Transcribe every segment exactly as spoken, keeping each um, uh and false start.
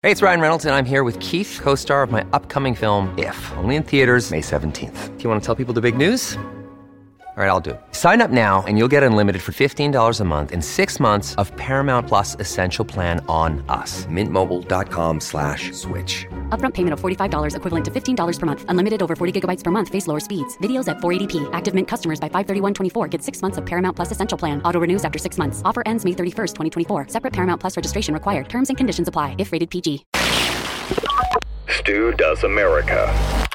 Hey, it's Ryan Reynolds, and I'm here with Keith, co-star of my upcoming film, If, only in theaters May seventeenth. Do you want to tell people the big news? All right, I'll do it. Sign up now and you'll get unlimited for fifteen dollars a month and six months of Paramount Plus Essential Plan on us. Mint Mobile dot com slash switch. Upfront payment of forty-five dollars equivalent to fifteen dollars per month. Unlimited over forty gigabytes per month. Face lower speeds. Videos at four eighty p. Active Mint customers by five thirty-one twenty-four get six months of Paramount Plus Essential Plan. Auto renews after six months. Offer ends May thirty-first, twenty twenty-four. Separate Paramount Plus registration required. Terms and conditions apply if rated P G. Stu Does America.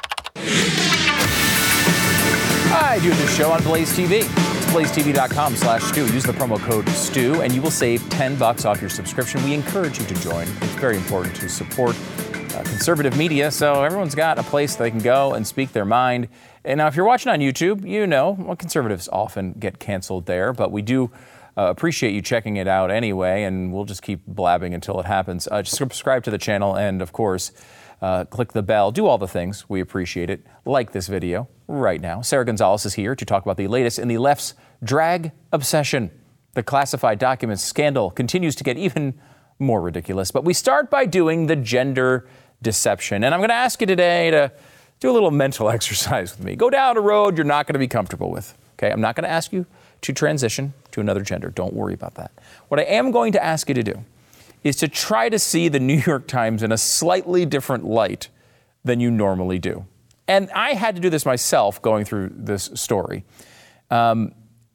I do this show on Blaze T V. It's blaze t v dot com slash Stu. Use the promo code Stu and you will save ten bucks off your subscription. We encourage you to join. It's very important to support uh, conservative media, so everyone's got a place they can go and speak their mind. And now if you're watching on YouTube, you know well, conservatives often get canceled there, but we do uh, appreciate you checking it out anyway, and we'll just keep blabbing until it happens. Uh, just subscribe to the channel and, of course, Uh, click the bell, do all the things. We appreciate it. Like this video right now. Sarah Gonzalez is here to talk about the latest in the left's drag obsession. The classified documents scandal continues to get even more ridiculous. But we start by doing the gender deception. And I'm going to ask you today to do a little mental exercise with me. Go down a road you're not going to be comfortable with. Okay, I'm not going to ask you to transition to another gender. Don't worry about that. What I am going to ask you to do is to try to see the New York Times in a slightly different light than you normally do. And I had to do this myself going through this story. Um,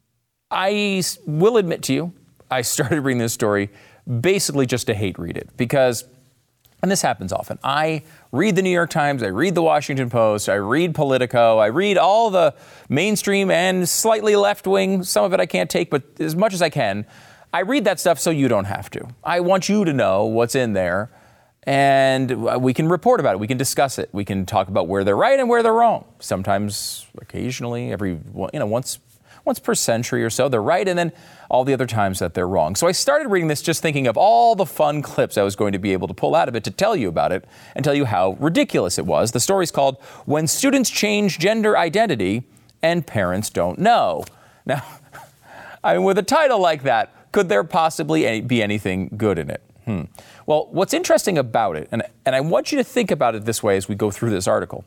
I will admit to you, I started reading this story basically just to hate read it because, and this happens often, I read the New York Times, I read the Washington Post, I read Politico, I read all the mainstream and slightly left-wing, some of it I can't take, but as much as I can, I read that stuff so you don't have to. I want you to know what's in there, and we can report about it. We can discuss it. We can talk about where they're right and where they're wrong. Sometimes, occasionally, every you know, once once per century or so, they're right, and then all the other times that they're wrong. So I started reading this just thinking of all the fun clips I was going to be able to pull out of it to tell you about it and tell you how ridiculous it was. The story's called "When Students Change Gender Identity and Parents Don't Know." Now, I mean, with a title like that, could there possibly any, be anything good in it? Hmm. Well, what's interesting about it, and, and I want you to think about it this way as we go through this article.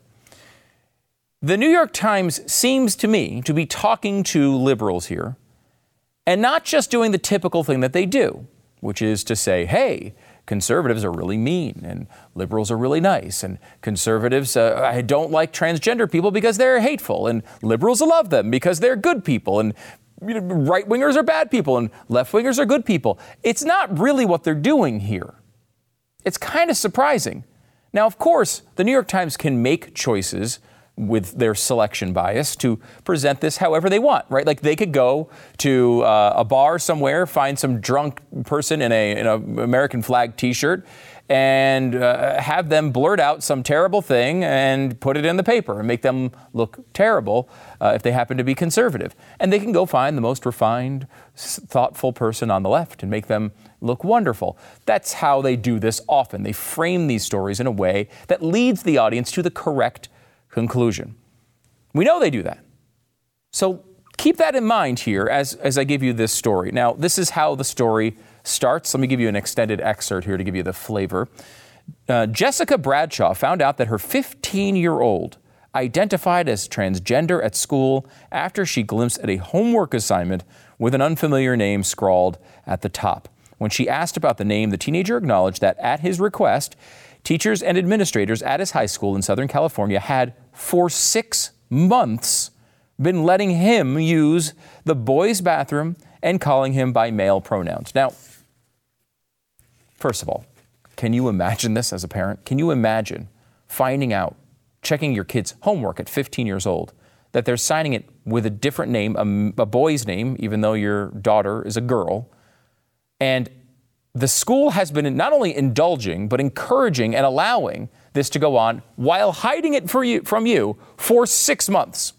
The New York Times seems to me to be talking to liberals here and not just doing the typical thing that they do, which is to say, hey, conservatives are really mean and liberals are really nice, and conservatives uh, I don't like transgender people because they're hateful, and liberals love them because they're good people, and right-wingers are bad people and left-wingers are good people. It's not really what they're doing here. It's kind of surprising. Now, of course, the New York Times can make choices with their selection bias to present this however they want, right? Like they could go to uh, a bar somewhere, find some drunk person in a in an American flag T-shirt, and uh, have them blurt out some terrible thing and put it in the paper and make them look terrible uh, if they happen to be conservative. And they can go find the most refined, thoughtful person on the left and make them look wonderful. That's how they do this often. They frame these stories in a way that leads the audience to the correct conclusion. We know they do that. So keep that in mind here as, as I give you this story. Now, this is how the story starts. Let me give you an extended excerpt here to give you the flavor. Uh, Jessica Bradshaw found out that her fifteen-year-old identified as transgender at school after she glimpsed at a homework assignment with an unfamiliar name scrawled at the top. When she asked about the name, the teenager acknowledged that at his request, teachers and administrators at his high school in Southern California had, for six months, been letting him use the boys' bathroom and calling him by male pronouns. Now, first of all, can you imagine this as a parent? Can you imagine finding out, checking your kid's homework at fifteen years old, that they're signing it with a different name, a, a boy's name, even though your daughter is a girl, and the school has been not only indulging, but encouraging and allowing this to go on while hiding it for you, from you for six months.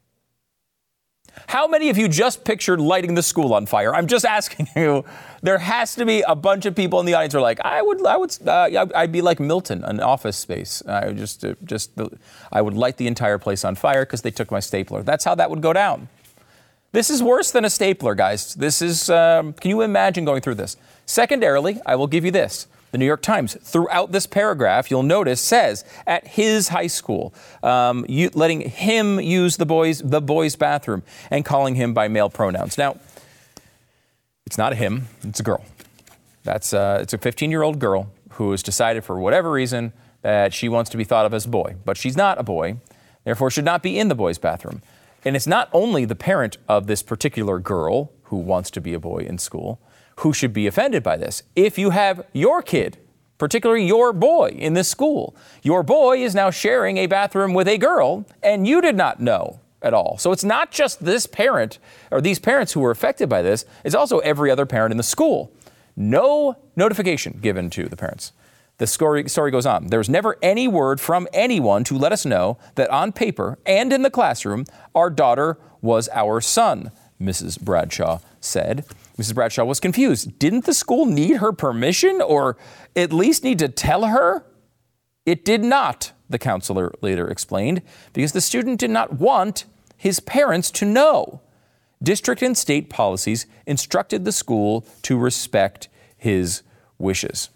How many of you just pictured lighting the school on fire? I'm just asking you. There has to be a bunch of people in the audience who are like, I would, I would, uh, I'd be like Milton, an Office Space. I would just, uh, just, I would light the entire place on fire because they took my stapler. That's how that would go down. This is worse than a stapler, guys. This is, um, can you imagine going through this? Secondarily, I will give you this. The New York Times, throughout this paragraph, you'll notice, says at his high school, um, you, letting him use the boys, the boys' bathroom and calling him by male pronouns. Now, it's not a him, it's a girl. That's uh, it's a fifteen-year-old girl who has decided for whatever reason that she wants to be thought of as a boy, but she's not a boy, therefore should not be in the boys' bathroom. And it's not only the parent of this particular girl who wants to be a boy in school who should be offended by this. If you have your kid, particularly your boy in this school, your boy is now sharing a bathroom with a girl and you did not know at all. So it's not just this parent or these parents who were affected by this, it's also every other parent in the school. No notification given to the parents. The story, story goes on. There's never any word from anyone to let us know that on paper and in the classroom, our daughter was our son, Missus Bradshaw said. Missus Bradshaw was confused. Didn't the school need her permission or at least need to tell her? It did not, the counselor later explained, because the student did not want his parents to know. District and state policies instructed the school to respect his wishes.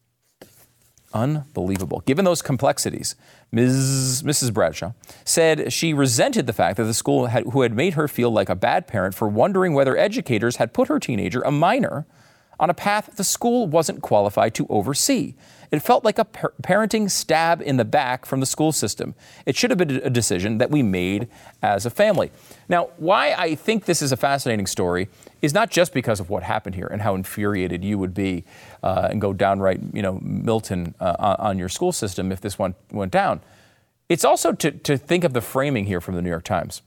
Unbelievable. Given those complexities, Miz Missus Bradshaw said she resented the fact that the school had, who had made her feel like a bad parent for wondering whether educators had put her teenager, a minor, on a path the school wasn't qualified to oversee. It felt like a par- parenting stab in the back from the school system. It should have been a decision that we made as a family. Now, why I think this is a fascinating story is not just because of what happened here and how infuriated you would be uh, and go downright, you know, Milton uh, on, on your school system if this went, went down. It's also to, to think of the framing here from the New York Times.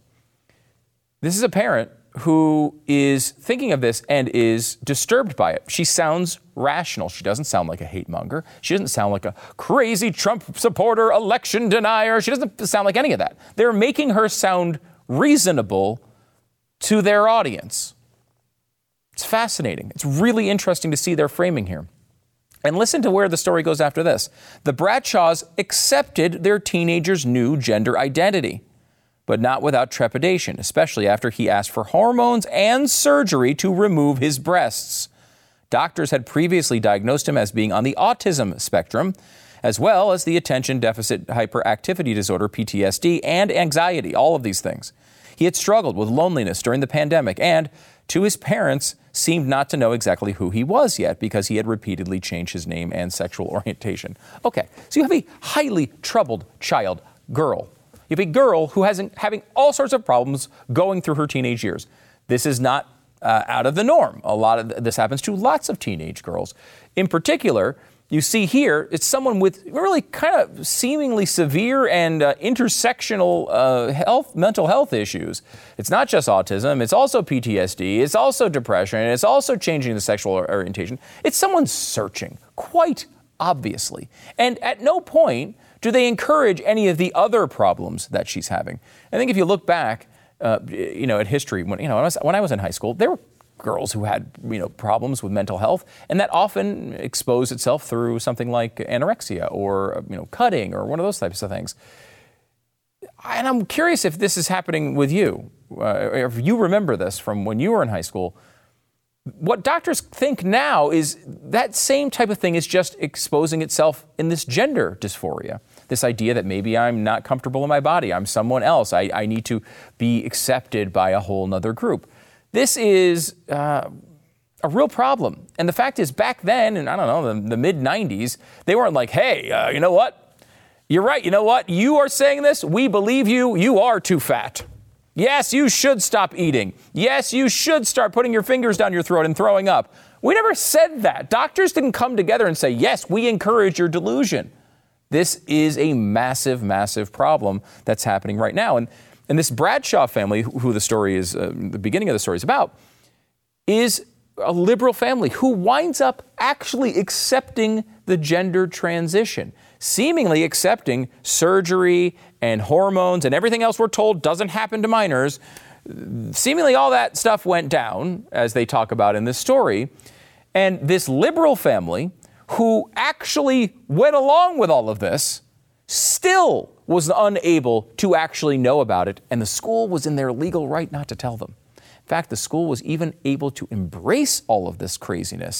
This is a parent who is thinking of this and is disturbed by it. She sounds rational. She doesn't sound like a hate monger. She doesn't sound like a crazy Trump supporter, election denier. She doesn't sound like any of that. They're making her sound reasonable to their audience. It's fascinating. It's really interesting to see their framing here. And listen to where the story goes after this. The Bradshaws accepted their teenager's new gender identity, but not without trepidation, especially after he asked for hormones and surgery to remove his breasts. Doctors had previously diagnosed him as being on the autism spectrum, as well as the attention deficit hyperactivity disorder, P T S D, and anxiety, all of these things. He had struggled with loneliness during the pandemic and, to his parents, seemed not to know exactly who he was yet because he had repeatedly changed his name and sexual orientation. Okay, so you have a highly troubled child, girl. You have a girl who has having all sorts of problems going through her teenage years. This is not uh, out of the norm. A lot of th- this happens to lots of teenage girls. In particular, you see here, it's someone with really kind of seemingly severe and uh, intersectional uh, health, mental health issues. It's not just autism. It's also P T S D. It's also depression. It's also changing the sexual orientation. It's someone searching, quite obviously. And at no point do they encourage any of the other problems that she's having. I think if you look back, uh, you know, at history, when, you know, when I, was, when I was in high school, there were girls who had, you know, problems with mental health, and that often exposed itself through something like anorexia or, you know, cutting or one of those types of things. And I'm curious if this is happening with you, uh, if you remember this from when you were in high school. What doctors think now is that same type of thing is just exposing itself in this gender dysphoria. This idea that maybe I'm not comfortable in my body, I'm someone else, I, I need to be accepted by a whole nother group. This is uh, a real problem. And the fact is, back then, in, I don't know, the, the mid nineties, they weren't like, hey, uh, you know what? You're right, you know what? You are saying this, we believe you, you are too fat. Yes, you should stop eating. Yes, you should start putting your fingers down your throat and throwing up. We never said that. Doctors didn't come together and say, yes, we encourage your delusion. This is a massive, massive problem that's happening right now. And, and this Bradshaw family, who the story is, uh, the beginning of the story is about, is a liberal family who winds up actually accepting the gender transition, seemingly accepting surgery and hormones and everything else we're told doesn't happen to minors. Seemingly all that stuff went down, as they talk about in this story. And this liberal family, who actually went along with all of this, still was unable to actually know about it. And the school was in their legal right not to tell them. In fact, the school was even able to embrace all of this craziness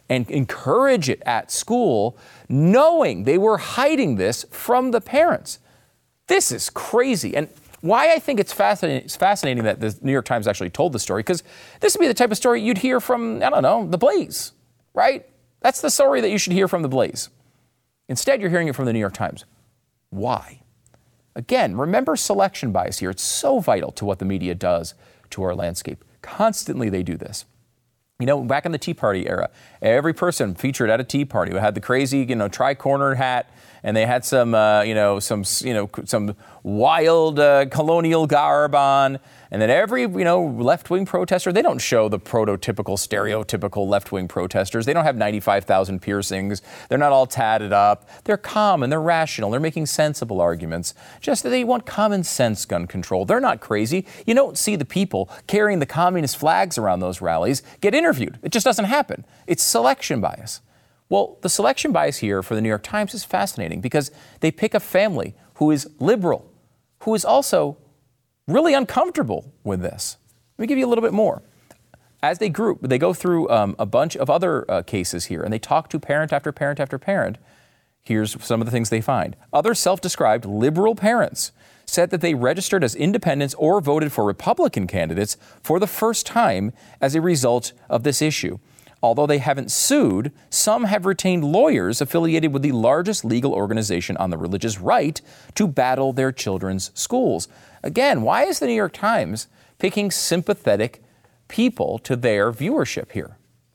and encourage it at school, knowing they were hiding this from the parents. This is crazy. And why I think it's fascinating, it's fascinating that the New York Times actually told the story, because this would be the type of story you'd hear from, I don't know, The Blaze, right? That's the story that you should hear from The Blaze. Instead, you're hearing it from the New York Times. Why? Again, remember selection bias here. It's so vital to what the media does to our landscape. Constantly they do this. You know, back in the Tea Party era, every person featured at a Tea Party who had the crazy, you know, tri-cornered hat, and they had some, uh, you know, some, you know, some wild uh, colonial garb on, and then every, you know, left-wing protester, they don't show the prototypical, stereotypical left-wing protesters. They don't have ninety-five thousand piercings. They're not all tatted up. They're calm and they're rational. They're making sensible arguments. Just that they want common sense gun control. They're not crazy. You don't see the people carrying the communist flags around those rallies get interviewed. It just doesn't happen. It's selection bias. Well, the selection bias here for the New York Times is fascinating because they pick a family who is liberal, who is also really uncomfortable with this. Let me give you a little bit more. As they group, they go through um, a bunch of other uh, cases here, and they talk to parent after parent after parent. Here's some of the things they find. Other self-described liberal parents said that they registered as independents or voted for Republican candidates for the first time as a result of this issue. Although they haven't sued, some have retained lawyers affiliated with the largest legal organization on the religious right to battle their children's schools. Again, why is the New York Times picking sympathetic people to their viewership here?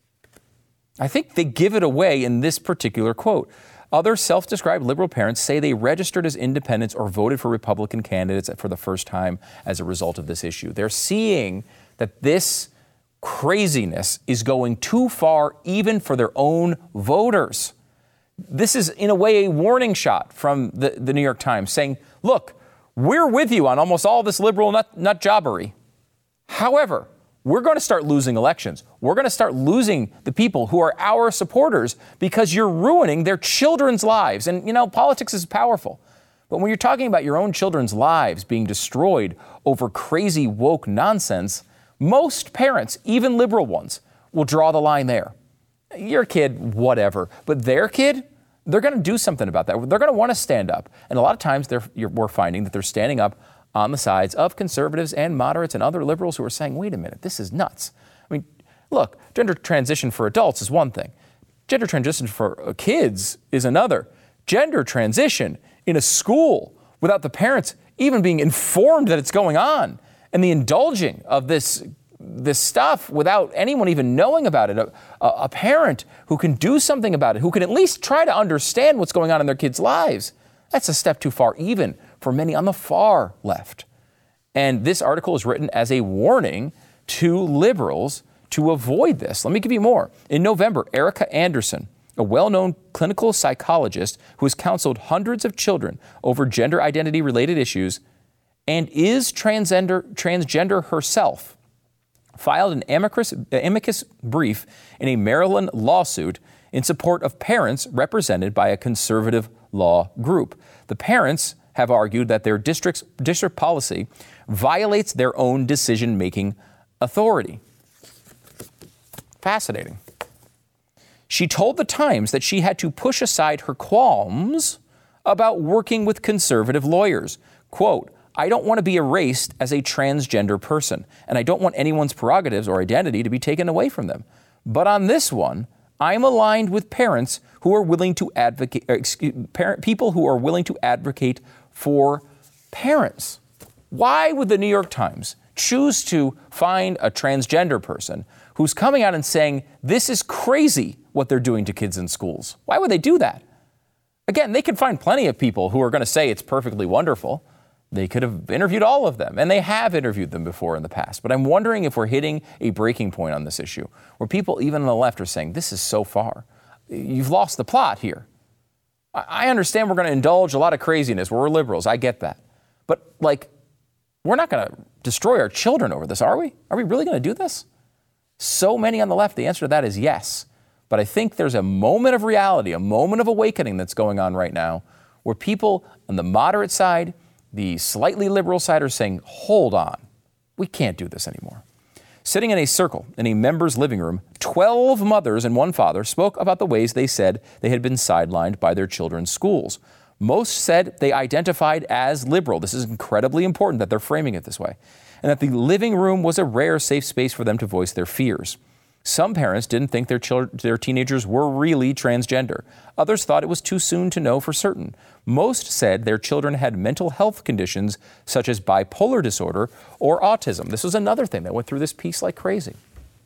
I think they give it away in this particular quote. Other self-described liberal parents say they registered as independents or voted for Republican candidates for the first time as a result of this issue. They're seeing that this craziness is going too far even for their own voters. This is, in a way, a warning shot from the, the New York Times saying, look, we're with you on almost all this liberal nut, nut jobbery. However, we're going to start losing elections. We're going to start losing the people who are our supporters because you're ruining their children's lives. And, you know, politics is powerful. But when you're talking about your own children's lives being destroyed over crazy woke nonsense, most parents, even liberal ones, will draw the line there. Your kid, whatever. But their kid, they're going to do something about that. They're going to want to stand up. And a lot of times they're, you're, we're finding that they're standing up on the sides of conservatives and moderates and other liberals who are saying, wait a minute, this is nuts. I mean, look, gender transition for adults is one thing. Gender transition for kids is another. Gender transition in a school without the parents even being informed that it's going on, and the indulging of this this stuff without anyone even knowing about it, a, a parent who can do something about it, who can at least try to understand what's going on in their kids' lives, that's a step too far even for many on the far left. And this article is written as a warning to liberals to avoid this. Let me give you more. In November, Erica Anderson, a well-known clinical psychologist who has counseled hundreds of children over gender identity-related issues and is transgender, transgender herself, filed an amicus, amicus brief in a Maryland lawsuit in support of parents represented by a conservative law group. The parents have argued that their district's district policy violates their own decision-making authority. Fascinating. She told the Times that she had to push aside her qualms about working with conservative lawyers. Quote, I don't want to be erased as a transgender person, and I don't want anyone's prerogatives or identity to be taken away from them. But on this one, I'm aligned with parents who are willing to advocate, excuse, parent, people who are willing to advocate for parents. Why would the New York Times choose to find a transgender person who's coming out and saying, this is crazy what they're doing to kids in schools? Why would they do that? Again, they could find plenty of people who are going to say it's perfectly wonderful. They could have interviewed all of them, and they have interviewed them before in the past. But I'm wondering if we're hitting a breaking point on this issue, where people, even on the left, are saying, this is so far. You've lost the plot here. I understand we're going to indulge a lot of craziness. We're liberals. I get that. But, like, we're not going to destroy our children over this, are we? Are we really going to do this? So many on the left, the answer to that is yes. But I think there's a moment of reality, a moment of awakening that's going on right now, where people on the moderate side, the slightly liberal side, are saying, hold on, we can't do this anymore. Sitting in a circle in a member's living room, twelve mothers and one father spoke about the ways they said they had been sidelined by their children's schools. Most said they identified as liberal. This is incredibly important that they're framing it this way. And that the living room was a rare safe space for them to voice their fears. Some parents didn't think their children, their teenagers were really transgender. Others thought it was too soon to know for certain. Most said their children had mental health conditions such as bipolar disorder or autism. This was another thing that went through this piece like crazy.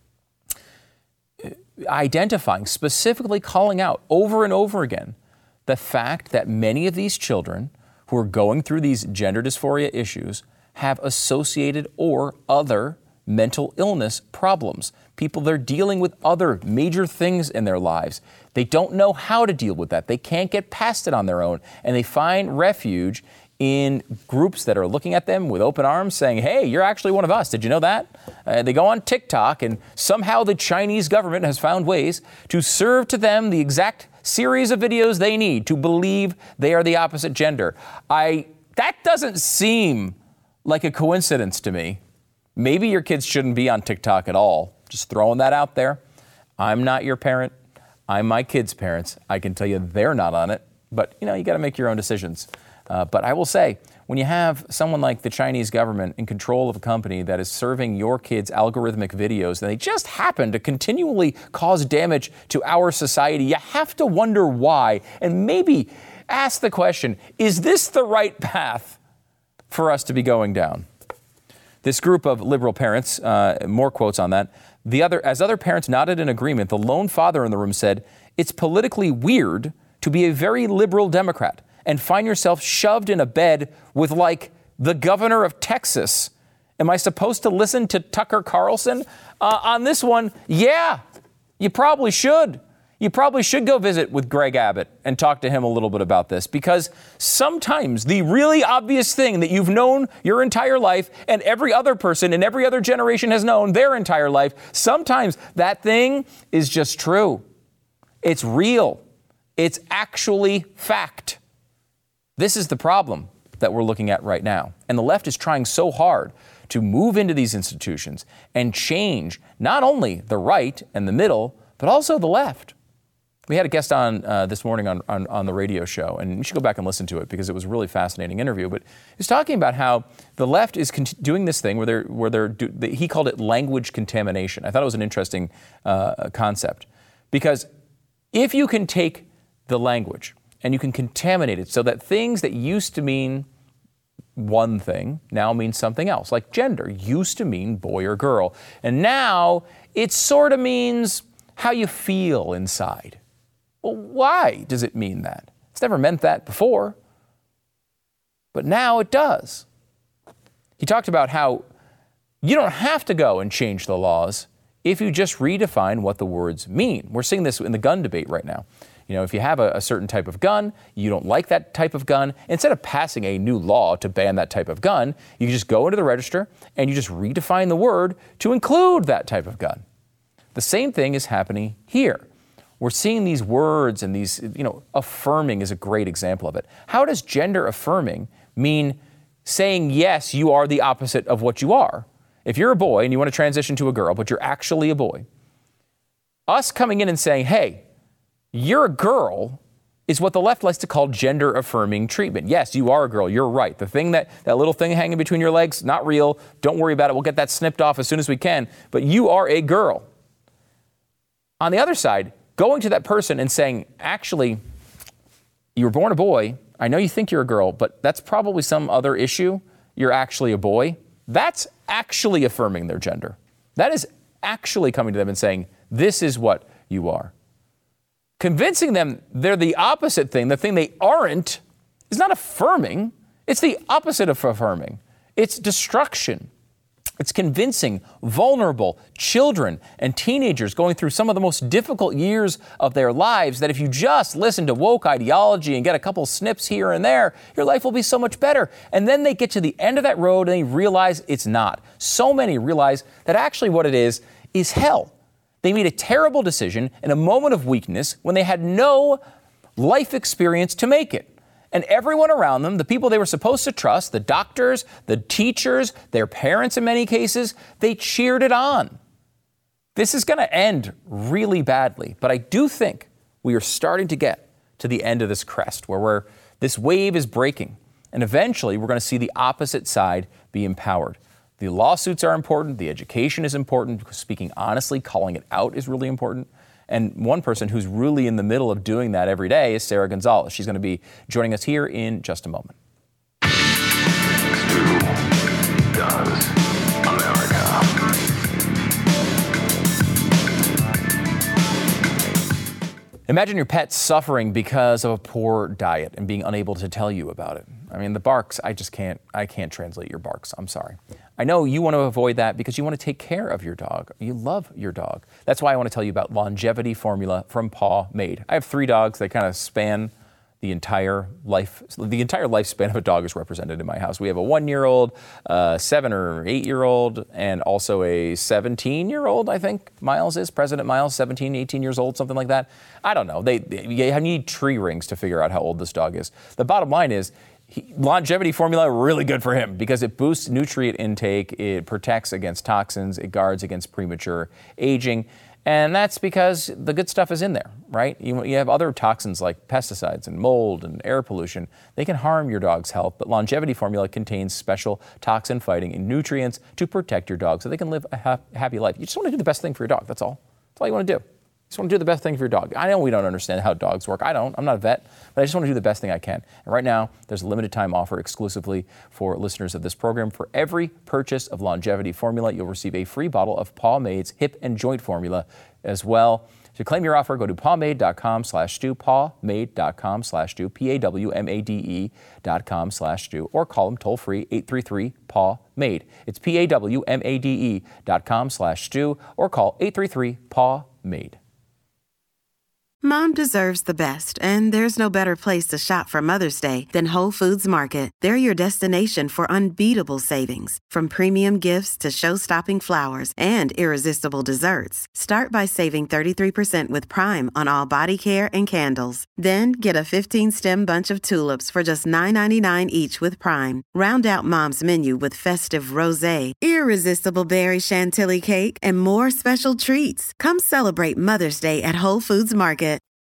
Identifying, specifically calling out over and over again the fact that many of these children who are going through these gender dysphoria issues have associated or other mental illness problems. People, they're dealing with other major things in their lives. They don't know how to deal with that. They can't get past it on their own. And they find refuge in groups that are looking at them with open arms saying, hey, you're actually one of us. Did you know that? Uh, they go on TikTok and somehow the Chinese government has found ways to serve to them the exact series of videos they need to believe they are the opposite gender. I, that doesn't seem like a coincidence to me. Maybe your kids shouldn't be on TikTok at all. Just throwing that out there. I'm not your parent. I'm my kids' parents. I can tell you they're not on it. But, you know, you got to make your own decisions. Uh, but I will say, when you have someone like the Chinese government in control of a company that is serving your kids algorithmic videos, and they just happen to continually cause damage to our society, you have to wonder why. And maybe ask the question, is this the right path for us to be going down? This group of liberal parents, uh, more quotes on that. The other, as other parents nodded in agreement, the lone father in the room said, it's politically weird to be a very liberal Democrat and find yourself shoved in a bed with, like, the governor of Texas. Am I supposed to listen to Tucker Carlson? Uh, on this one, yeah, you probably should. You probably should go visit with Greg Abbott and talk to him a little bit about this, because sometimes the really obvious thing that you've known your entire life and every other person in every other generation has known their entire life, sometimes that thing is just true. It's real. It's actually fact. This is the problem that we're looking at right now. And the left is trying so hard to move into these institutions and change not only the right and the middle, but also the left. We had a guest on uh, this morning on, on, on the radio show, and you should go back and listen to it because it was a really fascinating interview. But he was talking about how the left is con- doing this thing where they're, where they're do, they, he called it language contamination. I thought it was an interesting uh, concept, because if you can take the language and you can contaminate it so that things that used to mean one thing now mean something else, like gender used to mean boy or girl, and now it sort of means how you feel inside. Well, why does it mean that? It's never meant that before, but now it does. He talked about how you don't have to go and change the laws if you just redefine what the words mean. We're seeing this in the gun debate right now. You know, if you have a, a certain type of gun, you don't like that type of gun, instead of passing a new law to ban that type of gun, you just go into the register and you just redefine the word to include that type of gun. The same thing is happening here. We're seeing these words and these, you know, affirming is a great example of it. How does gender affirming mean saying, yes, you are the opposite of what you are? If you're a boy and you want to transition to a girl, but you're actually a boy, us coming in and saying, hey, you're a girl, is what the left likes to call gender affirming treatment. Yes, you are a girl. You're right. The thing that, that little thing hanging between your legs, not real. Don't worry about it. We'll get that snipped off as soon as we can. But you are a girl. On the other side, going to that person and saying, actually, you were born a boy. I know you think you're a girl, but that's probably some other issue. You're actually a boy. That's actually affirming their gender. That is actually coming to them and saying, this is what you are. Convincing them they're the opposite thing, the thing they aren't, is not affirming. It's the opposite of affirming. It's destruction. It's convincing vulnerable children and teenagers going through some of the most difficult years of their lives that if you just listen to woke ideology and get a couple snips here and there, your life will be so much better. And then they get to the end of that road and they realize it's not. So many realize that actually what it is is hell. They made a terrible decision in a moment of weakness when they had no life experience to make it. And everyone around them, the people they were supposed to trust, the doctors, the teachers, their parents in many cases, they cheered it on. This is going to end really badly, but I do think we are starting to get to the end of this crest where we're, this wave is breaking, and eventually we're going to see the opposite side be empowered. The lawsuits are important, the education is important, because speaking honestly, calling it out is really important. And one person who's really in the middle of doing that every day is Sara Gonzales. She's going to be joining us here in just a moment. Stu does America. Imagine your pet suffering because of a poor diet and being unable to tell you about it. I mean, the barks, I just can't, I can't translate your barks. I'm sorry. I know you want to avoid that because you want to take care of your dog. You love your dog. That's why I want to tell you about Longevity Formula from Paw Made. I have three dogs that kind of span the entire life, the entire lifespan of a dog is represented in my house. We have a one-year-old, uh, seven or eight-year-old, and also a seventeen-year-old, I think Miles is, President Miles, seventeen, eighteen years old, something like that. I don't know. They, they you need tree rings to figure out how old this dog is. The bottom line is, He, Longevity Formula, really good for him because it boosts nutrient intake, it protects against toxins, it guards against premature aging, and that's because the good stuff is in there, right? You, you have other toxins like pesticides and mold and air pollution. They can harm your dog's health, but Longevity Formula contains special toxin-fighting and nutrients to protect your dog so they can live a ha- happy life. You just want to do the best thing for your dog, that's all. That's all you want to do. You just want to do the best thing for your dog. I know we don't understand how dogs work. I don't. I'm not a vet. But I just want to do the best thing I can. And right now, there's a limited time offer exclusively for listeners of this program. For every purchase of Longevity Formula, you'll receive a free bottle of Paw Made's hip and joint formula as well. To claim your offer, go to pawmade.com slash stew, pawmade.com slash stew, P A W M A D E dot com slash stew, or call them toll free, eight three three, P A W, MADE. It's P A W M A D E dot com slash stew, or call eight three three, P A W, MADE. Mom deserves the best, and there's no better place to shop for Mother's Day than Whole Foods Market. They're your destination for unbeatable savings, from premium gifts to show-stopping flowers and irresistible desserts. Start by saving thirty-three percent with Prime on all body care and candles. Then get a fifteen-stem bunch of tulips for just nine ninety-nine each with Prime. Round out Mom's menu with festive rosé, irresistible berry chantilly cake, and more special treats. Come celebrate Mother's Day at Whole Foods Market.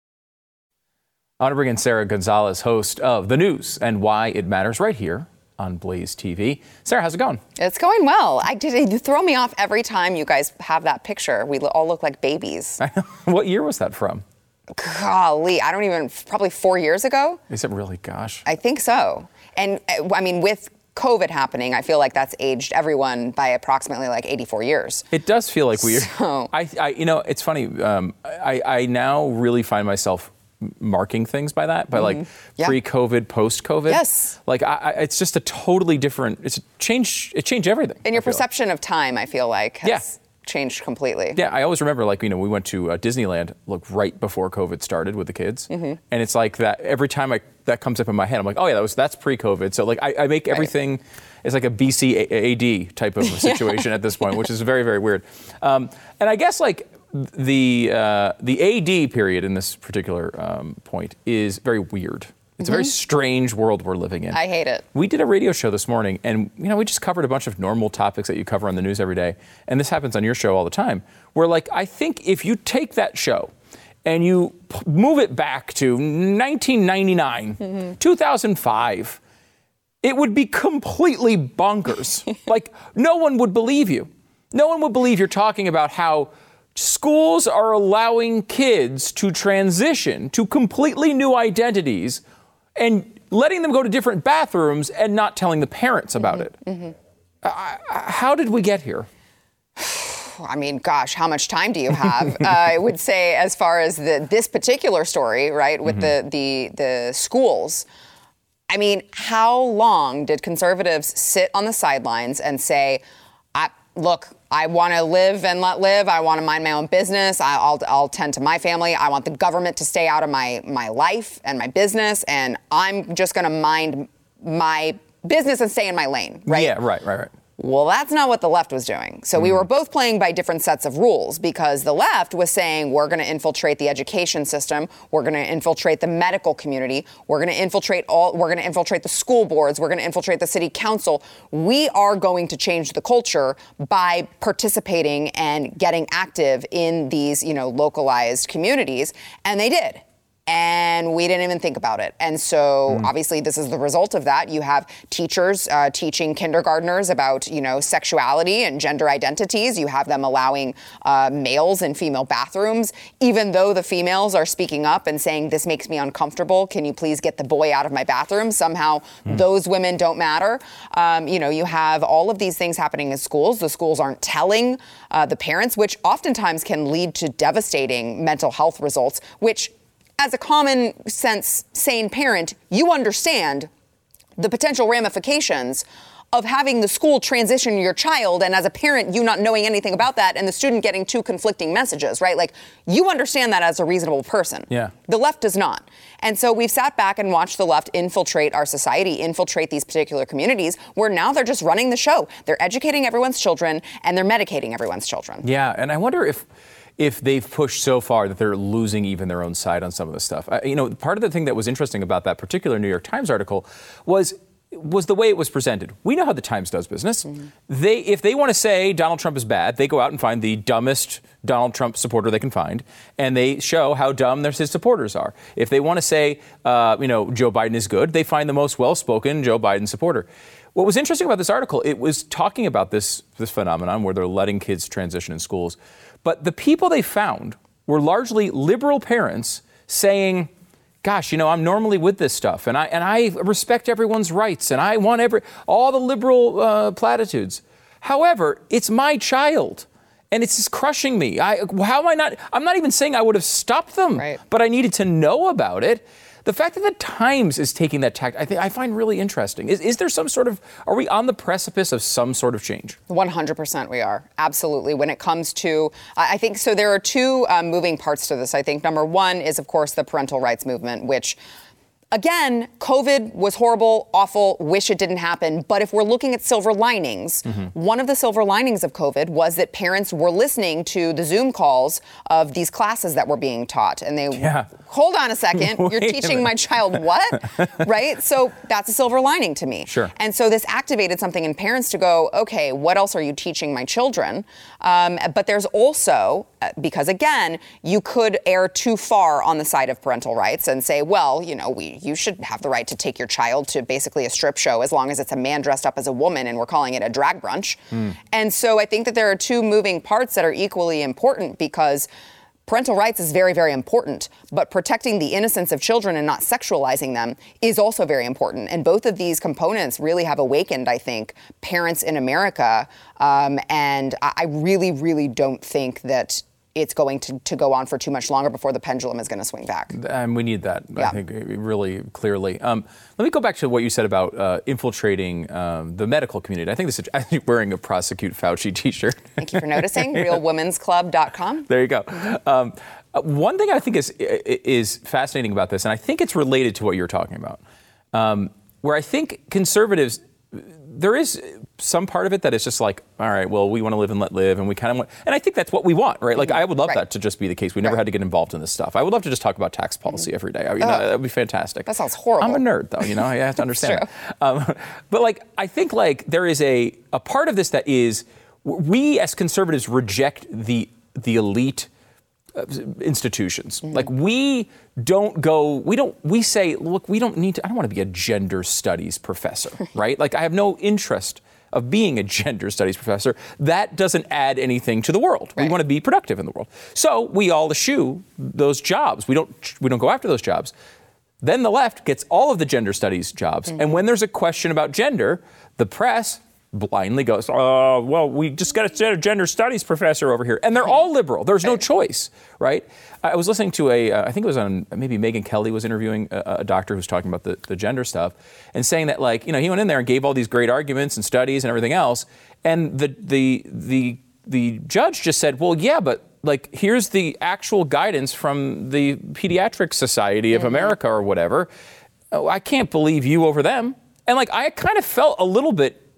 I want to bring in Sara Gonzales, host of The News and Why It Matters, right here on Blaze T V. Sara, how's it going? It's going well. I did. You throw me off every time you guys have that picture. We all look like babies. What year was that from? Golly, I don't even, probably four years ago. Is it really? Gosh. I think so. And I mean, with COVID happening, I feel like that's aged everyone by approximately like eighty-four years. It does feel like we so. I, I, you know, it's funny. Um, I, I now really find myself marking things by that, by mm-hmm. like yeah. pre-COVID, post-COVID. Yes. Like I, I, it's just a totally different, it's a change, it changed everything. And your perception like. of time, I feel like, has yeah. changed completely. Yeah, I always remember, like, you know, we went to uh, Disneyland, look, right before COVID started with the kids. Mm-hmm. And it's like that, every time I, that comes up in my head, I'm like, oh yeah, that was, that's pre-COVID. So like, I, I make everything, right. it's like a B C A D type of situation yeah. at this point, which is very, very weird. Um, and I guess like, The uh, the A D period in this particular um, point is very weird. It's mm-hmm. a very strange world we're living in. I hate it. We did a radio show this morning, and you know we just covered a bunch of normal topics that you cover on the news every day, and this happens on your show all the time. Where like I think if you take that show and you p- move it back to nineteen ninety-nine, mm-hmm. two thousand five, it would be completely bonkers. Like no one would believe you. No one would believe you're talking about how schools are allowing kids to transition to completely new identities and letting them go to different bathrooms and not telling the parents about mm-hmm. it. Mm-hmm. Uh, how did we get here? I mean, gosh, how much time do you have? uh, I would say as far as the, this particular story, right, with mm-hmm. the, the, the schools, I mean, how long did conservatives sit on the sidelines and say, I, look, I want to live and let live. I want to mind my own business. I, I'll, I'll tend to my family. I want the government to stay out of my, my life and my business. And I'm just going to mind my business and stay in my lane, right? Yeah, right, right, right. Well, that's not what the left was doing. So mm. we were both playing by different sets of rules, because the left was saying we're going to infiltrate the education system, we're going to infiltrate the medical community, we're going to infiltrate all, we're going to infiltrate the school boards, we're going to infiltrate the city council. We are going to change the culture by participating and getting active in these, you know, localized communities, and they did. And we didn't even think about it. And so mm. obviously this is the result of that. You have teachers uh, teaching kindergartners about, you know, sexuality and gender identities. You have them allowing uh, males in female bathrooms, even though the females are speaking up and saying, this makes me uncomfortable. Can you please get the boy out of my bathroom? Somehow mm. those women don't matter. Um, you know, you have all of these things happening in schools. The schools aren't telling uh, the parents, which oftentimes can lead to devastating mental health results, which, as a common sense, sane parent, you understand the potential ramifications of having the school transition your child, and as a parent, you not knowing anything about that, and the student getting two conflicting messages, right? Like, you understand that as a reasonable person. Yeah. The left does not. And so we've sat back and watched the left infiltrate our society, infiltrate these particular communities, where now they're just running the show. They're educating everyone's children, and they're medicating everyone's children. Yeah, and I wonder if... if they've pushed so far that they're losing even their own side on some of this stuff. I, you know, part of the thing that was interesting about that particular New York Times article was was the way it was presented. We know how the Times does business. Mm-hmm. They, if they want to say Donald Trump is bad, they go out and find the dumbest Donald Trump supporter they can find, and they show how dumb their his supporters are. If they want to say, uh, you know, Joe Biden is good, they find the most well-spoken Joe Biden supporter. What was interesting about this article, it was talking about this this phenomenon where they're letting kids transition in schools. But the people they found were largely liberal parents saying, gosh, you know, I'm normally with this stuff, and I and I respect everyone's rights, and I want every all the liberal uh, platitudes. However, it's my child, and it's just crushing me. I, how am I not? I'm not even saying I would have stopped them, right. But I needed to know about it. The fact that the Times is taking that tact, I think I find really interesting. Is is there some sort of, are we on the precipice of some sort of change? one hundred percent we are. Absolutely. When it comes to, I think, so there are two um, moving parts to this. I think number one is, of course, the parental rights movement, which, again, COVID was horrible, awful, wish it didn't happen. But if we're looking at silver linings, mm-hmm. one of the silver linings of COVID was that parents were listening to the Zoom calls of these classes that were being taught. And they, yeah. hold on a second, you're teaching my child what? Right? So that's a silver lining to me. Sure. And so this activated something in parents to go, okay, what else are you teaching my children? Um, but there's also, because again, you could err too far on the side of parental rights and say, well, you know, we you should have the right to take your child to basically a strip show as long as it's a man dressed up as a woman and we're calling it a drag brunch. Mm. And so I think that there are two moving parts that are equally important, because parental rights is very, very important, but protecting the innocence of children and not sexualizing them is also very important. And both of these components really have awakened, I think, parents in America. Um, and I really, really don't think that it's going to, to go on for too much longer before the pendulum is going to swing back. And we need that, yeah. I think, really clearly. Um, let me go back to what you said about uh, infiltrating um, the medical community. I think this is I think wearing a Prosecute Fauci t-shirt. Thank you for noticing. real women's club dot com. There you go. Um, one thing I think is is fascinating about this, and I think it's related to what you're talking about, um, where I think conservatives, there is some part of it that is just like, all right, well, we want to live and let live, and we kind of want, and I think that's what we want, right? Like, mm-hmm. I would love right. that to just be the case. We never right. had to get involved in this stuff. I would love to just talk about tax policy mm-hmm. every day. I mean, oh, that would be fantastic. That sounds horrible. I'm a nerd, though, you know, I have to understand. um, but like, I think like there is a, a part of this that is, we as conservatives reject the the elite institutions. Mm-hmm. Like, we don't go, we don't, we say, look, we don't need to, I don't want to be a gender studies professor, right? Like, I have no interest of being a gender studies professor. That doesn't add anything to the world. Right. We want to be productive in the world. So we all eschew those jobs. We don't, we don't go after those jobs. Then the left gets all of the gender studies jobs. Mm-hmm. And when there's a question about gender, the press blindly goes, oh, well, we just got a gender studies professor over here. And they're all liberal. There's no choice, right? I was listening to a, uh, I think it was on, maybe Megyn Kelly was interviewing a, a doctor who's talking about the, the gender stuff and saying that, like, you know, he went in there and gave all these great arguments and studies and everything else. And the the the the judge just said, well, yeah, but like, here's the actual guidance from the Pediatric Society of mm-hmm. America or whatever. Oh, I can't believe you over them. And like, I kind of felt a little bit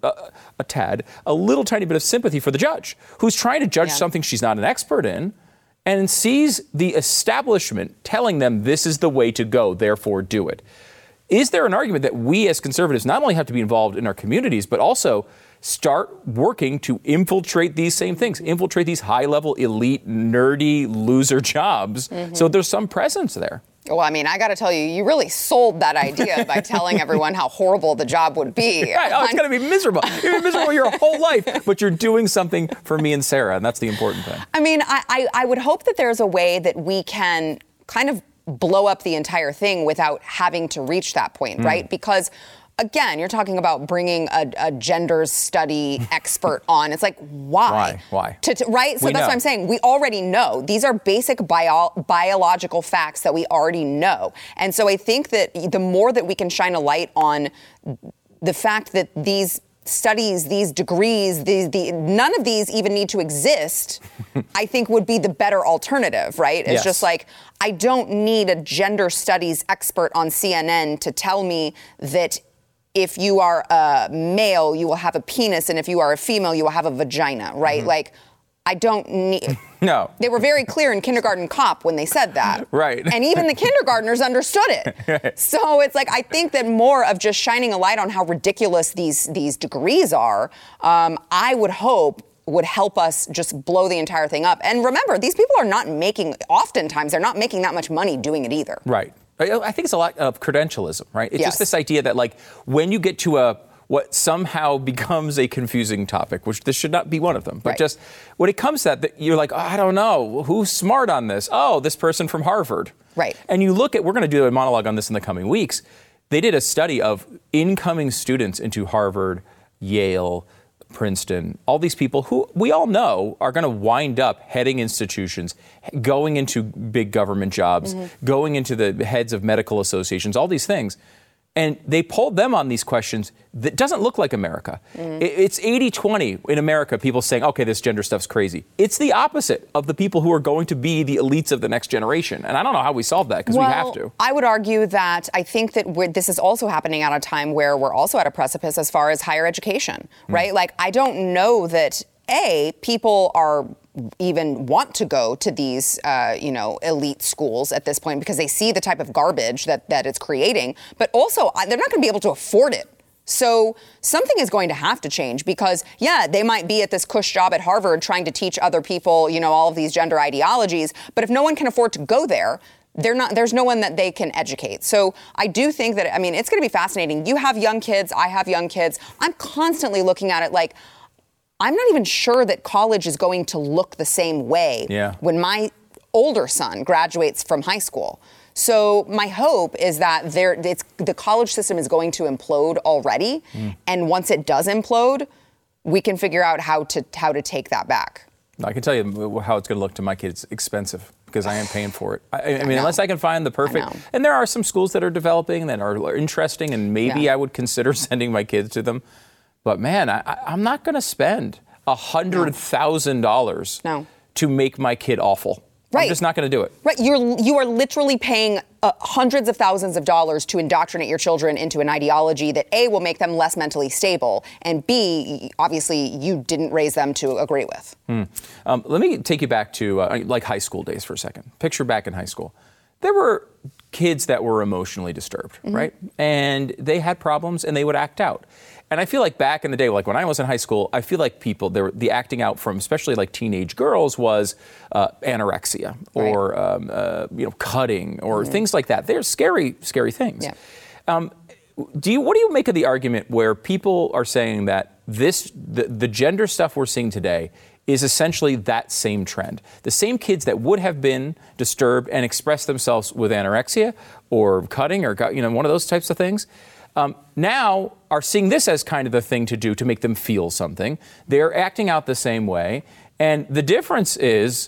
a, a tad, a little tiny bit of sympathy for the judge, who's trying to judge yeah. something she's not an expert in, and sees the establishment telling them this is the way to go, therefore do it. Is there an argument that we as conservatives not only have to be involved in our communities, but also start working to infiltrate these same things, infiltrate these high-level, elite, nerdy, loser jobs, mm-hmm. so there's some presence there? Well, I mean, I got to tell you, you really sold that idea by telling everyone how horrible the job would be. Right. Oh, it's going to be miserable. You're going to be miserable your whole life, but you're doing something for me and Sarah, and that's the important thing. I mean, I, I, I would hope that there's a way that we can kind of blow up the entire thing without having to reach that point, mm. right? Because again, you're talking about bringing a, a gender study expert on. It's like, why? Why? Why? To, to, right? So we that's know. what I'm saying. We already know. These are basic bio, biological facts that we already know. And so I think that the more that we can shine a light on the fact that these studies, these degrees, these, the, none of these even need to exist, I think would be the better alternative, right? It's yes. just like, I don't need a gender studies expert on C N N to tell me that if you are a male, you will have a penis, and if you are a female, you will have a vagina, right? Mm-hmm. Like, I don't need... No. They were very clear in Kindergarten Cop when they said that. Right. And even the kindergartners understood it. Right. So it's like, I think that more of just shining a light on how ridiculous these, these degrees are, um, I would hope would help us just blow the entire thing up. And remember, these people are not making, oftentimes, they're not making that much money doing it either. Right. I think it's a lot of credentialism, right? It's yes. just this idea that, like, when you get to a what somehow becomes a confusing topic, which this should not be one of them, but right. just when it comes to that, that you're like, oh, I don't know, who's smart on this? Oh, this person from Harvard. Right. And you look at, we're going to do a monologue on this in the coming weeks. They did a study of incoming students into Harvard, Yale, Princeton, all these people who we all know are going to wind up heading institutions, going into big government jobs, mm-hmm. going into the heads of medical associations, all these things. And they polled them on these questions that doesn't look like America. Mm. It's eighty twenty in America, people saying, okay, this gender stuff's crazy. It's the opposite of the people who are going to be the elites of the next generation. And I don't know how we solve that, because well, we have to. I would argue that I think that we're, this is also happening at a time where we're also at a precipice as far as higher education, mm. right? Like, I don't know that, A, people are even want to go to these, uh, you know, elite schools at this point because they see the type of garbage that, that it's creating. But also, they're not going to be able to afford it. So something is going to have to change because, yeah, they might be at this cush job at Harvard trying to teach other people, you know, all of these gender ideologies. But if no one can afford to go there, they're not, there's no one that they can educate. So I do think that, I mean, it's going to be fascinating. You have young kids. I have young kids. I'm constantly looking at it like, I'm not even sure that college is going to look the same way yeah. when my older son graduates from high school. So my hope is that there, it's, the college system is going to implode already. Mm. And once it does implode, we can figure out how to how to take that back. I can tell you how it's going to look to my kids. It's expensive because I am paying for it. I, I mean, I unless I can find the perfect... And there are some schools that are developing that are interesting, and maybe yeah. I would consider sending my kids to them. But man, I, I'm not going to spend one hundred thousand dollars no. to make my kid awful. Right. I'm just not going to do it. Right. You're you are literally paying uh, hundreds of thousands of dollars to indoctrinate your children into an ideology that A, will make them less mentally stable, and B, obviously you didn't raise them to agree with. Hmm. Um, let me take you back to uh, like high school days for a second. Picture back in high school. There were kids that were emotionally disturbed, mm-hmm. right? And they had problems and they would act out. And I feel like back in the day, like when I was in high school, I feel like people, they were, the acting out from especially like teenage girls was uh, anorexia or, right. um, uh, you know, cutting or mm-hmm. things like that. They're scary, scary things. Yeah. Um, do you, what do you make of the argument where people are saying that this, the, the gender stuff we're seeing today is essentially that same trend? The same kids that would have been disturbed and expressed themselves with anorexia or cutting or, you know, one of those types of things, Um, now are seeing this as kind of the thing to do to make them feel something. They're acting out the same way. And the difference is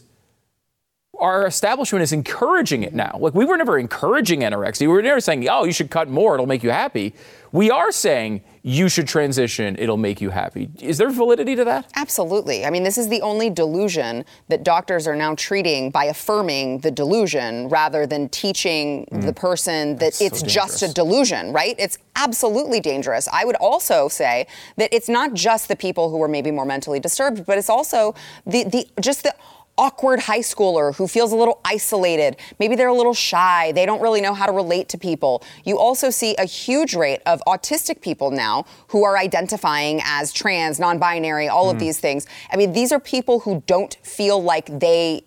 our establishment is encouraging it now. Like, we were never encouraging anorexia. We were never saying, oh, you should cut more, it'll make you happy. We are saying you should transition, it'll make you happy. Is there validity to that? Absolutely. I mean, this is the only delusion that doctors are now treating by affirming the delusion rather than teaching mm. the person that That's it's so just a delusion, right? It's absolutely dangerous. I would also say that it's not just the people who are maybe more mentally disturbed, but it's also the, the just the awkward high schooler who feels a little isolated. Maybe they're a little shy. They don't really know how to relate to people. You also see a huge rate of autistic people now who are identifying as trans, non-binary, all mm. of these things. I mean, these are people who don't feel like they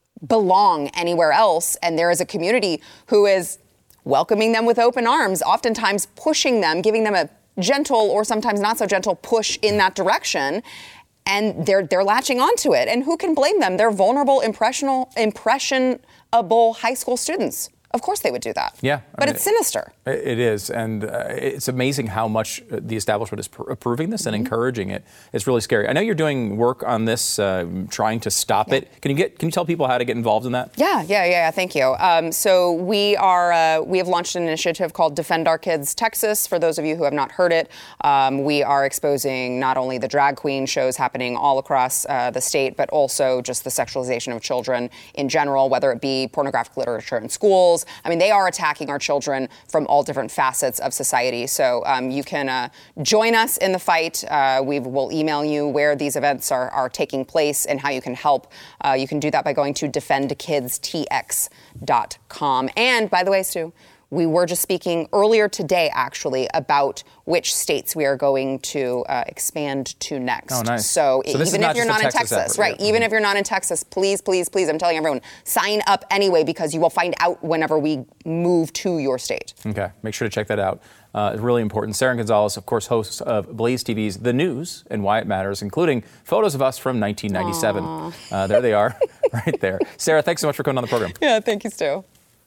belong anywhere else. And there is a community who is welcoming them with open arms, oftentimes pushing them, giving them a gentle or sometimes not so gentle push in that direction. And they're they're latching onto it. And who can blame them? They're vulnerable, impressionable, impressionable high school students. Of course they would do that. Yeah. But mean, it's sinister. It is. And uh, it's amazing how much the establishment is pr- approving this and mm-hmm. encouraging it. It's really scary. I know you're doing work on this, uh, trying to stop yeah. it. Can you get? Can you tell people how to get involved in that? Yeah, yeah, yeah. Thank you. Um, so we are uh, we have launched an initiative called Defend Our Kids Texas. For those of you who have not heard it, um, we are exposing not only the drag queen shows happening all across uh, the state, but also just the sexualization of children in general, whether it be pornographic literature in schools. I mean, they are attacking our children from all different facets of society. So um, you can uh, join us in the fight. Uh, we will email you where these events are, are taking place and how you can help. Uh, you can do that by going to defend kids t x dot com. And by the way, Stu, we were just speaking earlier today, actually, about which states we are going to uh, expand to next. Oh, nice. So, so even if you're not in Texas, Texas right, yeah. even mm-hmm. if you're not in Texas, please, please, please, I'm telling everyone, sign up anyway, because you will find out whenever we move to your state. Okay, make sure to check that out. Uh, it's really important. Saren Gonzalez, of course, host of Blaze T V's The News and Why It Matters, including photos of us from nineteen ninety-seven. Uh, there they are, right there. Sarah, thanks so much for coming on the program. Yeah, thank you, Stu.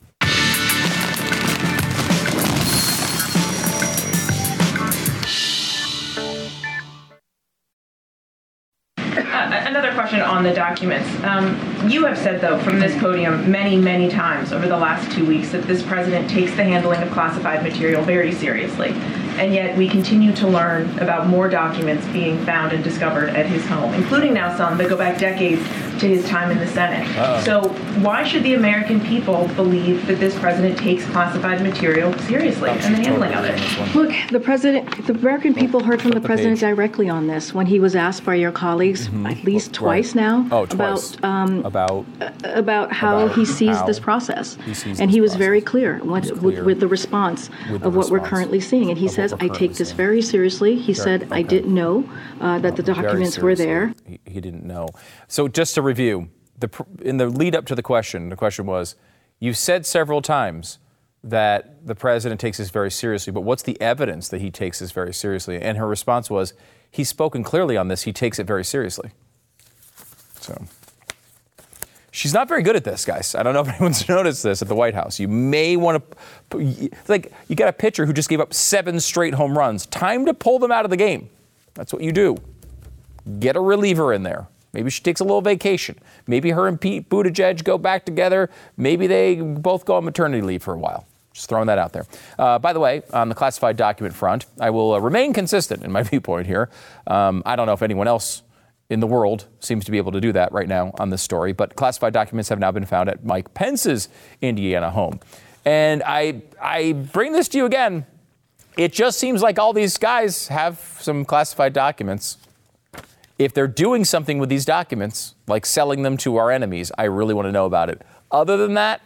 Another question on the documents. Um, you have said, though, from this podium many, many times over the last two weeks that this president takes the handling of classified material very seriously. And yet we continue to learn about more documents being found and discovered at his home, including now some that go back decades to his time in the Senate. Uh-oh. So why should the American people believe that this president takes classified material seriously and the handling of it? Look, the president, the American people heard from the president directly on this when he was asked by your colleagues mm-hmm. at least twice right. now oh, twice. about um, about uh, about how about he sees how this process, he sees and this he was process. very clear, what, clear with, with the response with the of what response we're currently seeing, and he says, "I take this seeing. very seriously." He very, said, okay. "I didn't know uh, that the documents were there." He, he didn't know. So just to review. The, in the lead up to the question, the question was, you said several times that the president takes this very seriously, but what's the evidence that he takes this very seriously? And her response was, he's spoken clearly on this, he takes it very seriously. So, she's not very good at this, guys. I don't know if anyone's noticed this at the White House. You may want to, like, you got a pitcher who just gave up seven straight home runs. Time to pull them out of the game. That's what you do. Get a reliever in there. Maybe she takes a little vacation. Maybe her and Pete Buttigieg go back together. Maybe they both go on maternity leave for a while. Just throwing that out there. Uh, by the way, on the classified document front, I will uh, remain consistent in my viewpoint here. Um, I don't know if anyone else in the world seems to be able to do that right now on this story, but classified documents have now been found at Mike Pence's Indiana home. And I, I bring this to you again. It just seems like all these guys have some classified documents. If they're doing something with these documents, like selling them to our enemies, I really want to know about it. Other than that,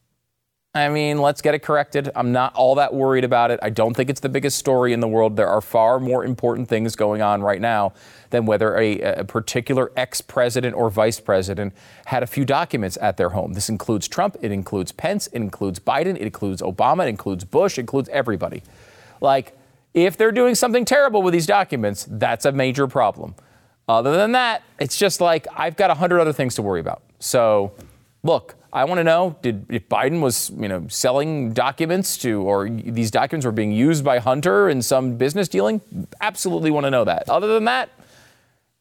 I mean, let's get it corrected. I'm not all that worried about it. I don't think it's the biggest story in the world. There are far more important things going on right now than whether a, a particular ex-president or vice president had a few documents at their home. This includes Trump. It includes Pence. It includes Biden. It includes Obama. It includes Bush. It includes everybody. Like, if they're doing something terrible with these documents, that's a major problem. Other than that, it's just like I've got a hundred other things to worry about. So, look, I want to know, did if Biden was, you know, selling documents to, or these documents were being used by Hunter in some business dealing? Absolutely want to know that. Other than that,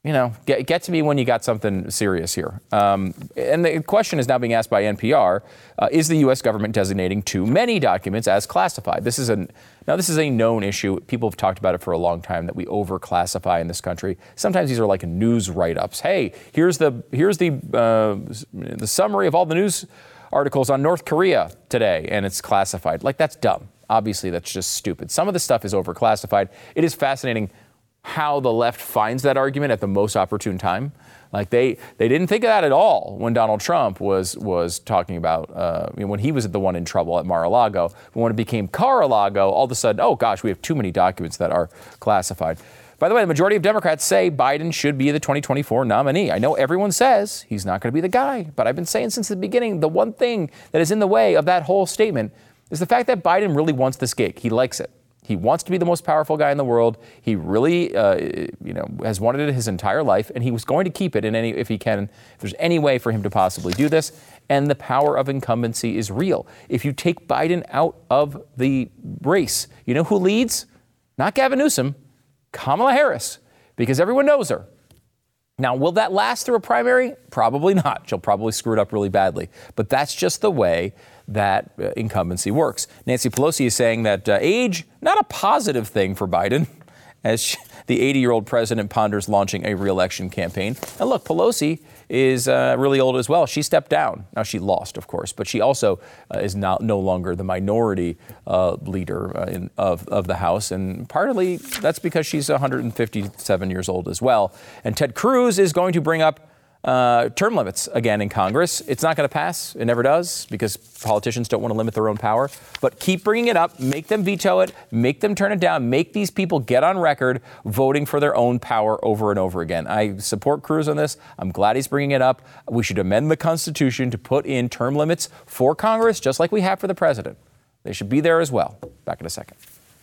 you know, get, get to me when you got something serious here. Um, and the question is now being asked by N P R, uh, is the U S government designating too many documents as classified? This is a, now this is a known issue. People have talked about it for a long time, that we overclassify in this country. Sometimes these are like news write-ups. Hey, here's the, here's the, uh, the summary of all the news articles on North Korea today, and it's classified. Like, that's dumb. Obviously, that's just stupid. Some of the stuff is overclassified. It is fascinating how the left finds that argument at the most opportune time. Like, they they didn't think of that at all when Donald Trump was was talking about, uh, you know, when he was the one in trouble at Mar-a-Lago. But when it became Car-a-Lago, all of a sudden, oh gosh, we have too many documents that are classified. By the way, the majority of Democrats say Biden should be the twenty twenty-four nominee. I know everyone says he's not going to be the guy, but I've been saying since the beginning, the one thing that is in the way of that whole statement is the fact that Biden really wants this gig. He likes it. He wants to be the most powerful guy in the world. He really, uh, you know, has wanted it his entire life, and he was going to keep it in any, if he can, if there's any way for him to possibly do this. And the power of incumbency is real. If you take Biden out of the race, you know who leads? Not Gavin Newsom, Kamala Harris, because everyone knows her. Now, will that last through a primary? Probably not. She'll probably screw it up really badly. But that's just the way that uh, incumbency works. Nancy Pelosi is saying that uh, age, not a positive thing for Biden, as she, the eighty-year-old president ponders launching a re-election campaign. And look, Pelosi is uh, really old as well. She stepped down. Now, she lost, of course, but she also uh, is not, no longer the minority uh, leader uh, in, of, of the House. And partly that's because she's one hundred fifty-seven years old as well. And Ted Cruz is going to bring up Uh, term limits again in Congress. It's not going to pass. It never does, because politicians don't want to limit their own power. But keep bringing it up. Make them veto it. Make them turn it down. Make these people get on record voting for their own power over and over again. I support Cruz on this. I'm glad he's bringing it up. We should amend the Constitution to put in term limits for Congress, just like we have for the president. They should be there as well. Back in a second.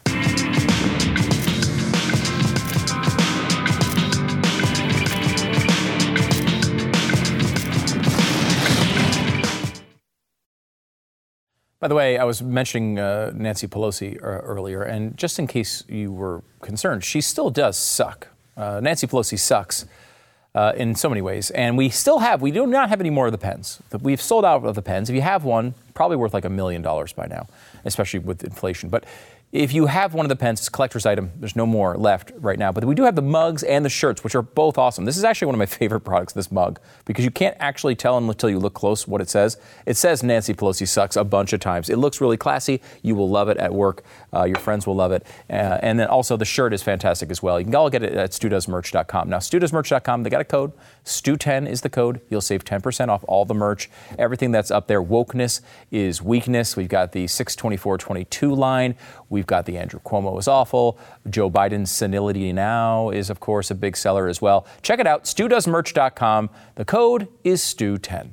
By the way, I was mentioning uh, Nancy Pelosi uh, earlier, and just in case you were concerned, she still does suck. Uh, Nancy Pelosi sucks uh, in so many ways, and we still have, we do not have any more of the pens. We've sold out of the pens. If you have one, probably worth like a million dollars by now, especially with inflation. But if you have one of the pens, it's a collector's item. There's no more left right now. But we do have the mugs and the shirts, which are both awesome. This is actually one of my favorite products, this mug, because you can't actually tell until you look close what it says. It says Nancy Pelosi sucks a bunch of times. It looks really classy. You will love it at work. Uh, your friends will love it. Uh, and then also the shirt is fantastic as well. You can all get it at stu does merch dot com. Now, stu does merch dot com, they got a code. Stu ten is the code. You'll save ten percent off all the merch. Everything that's up there. Wokeness is weakness. We've got the six twenty-four twenty-two line. We've got the Andrew Cuomo is awful. Joe Biden's senility now is, of course, a big seller as well. Check it out, stu does merch dot com. The code is stu ten.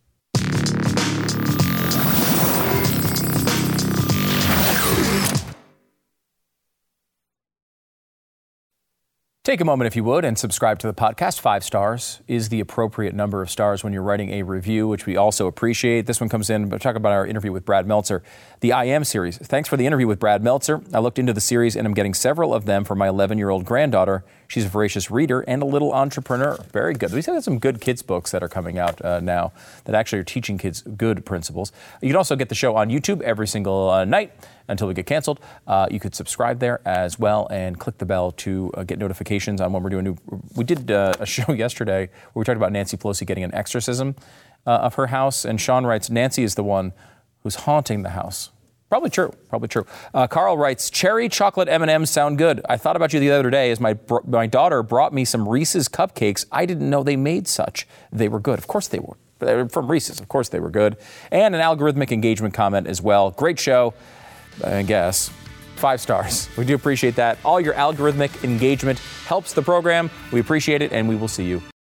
Take a moment, if you would, and subscribe to the podcast. Five stars is the appropriate number of stars when you're writing a review, which we also appreciate. This one comes in, but talk about our interview with Brad Meltzer, the I Am series. Thanks for the interview with Brad Meltzer. I looked into the series, and I'm getting several of them for my eleven-year-old granddaughter. She's a voracious reader and a little entrepreneur. Very good. We've got some good kids' books that are coming out uh, now that actually are teaching kids good principles. You can also get the show on YouTube every single uh, night until we get canceled. Uh, you could subscribe there as well and click the bell to uh, get notifications on when we're doing new. We did uh, a show yesterday where we talked about Nancy Pelosi getting an exorcism uh, of her house. And Sean writes, Nancy is the one who's haunting the house. Probably true. Probably true. Uh, Carl writes, cherry chocolate M and M's sound good. I thought about you the other day as my my daughter brought me some Reese's cupcakes. I didn't know they made such. They were good. Of course they were. They were from Reese's. Of course they were good. And an algorithmic engagement comment as well. Great show, I guess. Five stars. We do appreciate that. All your algorithmic engagement helps the program. We appreciate it, and we will see you